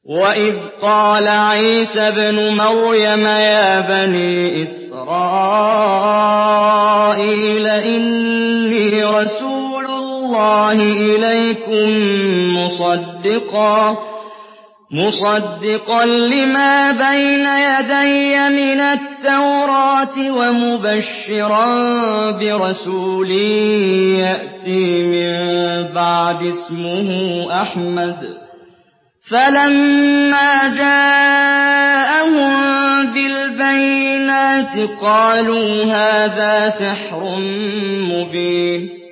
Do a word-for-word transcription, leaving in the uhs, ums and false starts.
وَإِذْ قَالَ عِيسَى ابْنُ مَرْيَمَ يَا بَنِي إِسْرَائِيلَ إِنِّي رَسُولُ اللَّهِ إِلَيْكُم مُّصَدِّقًا مُصدقا لِّمَا بَيْنَ يَدَيَّ مِنَ التَّوْرَاةِ وَمُبَشِّرًا بِرَسُولٍ يَأْتِي مِن بَعْدِي اسْمُهُ أَحْمَدُ ۖ فَلَمَّا جَاءَهُم بِالْبَيِّنَاتِ قَالُوا هَٰذَا سِحْرٌ مُّبِينٌ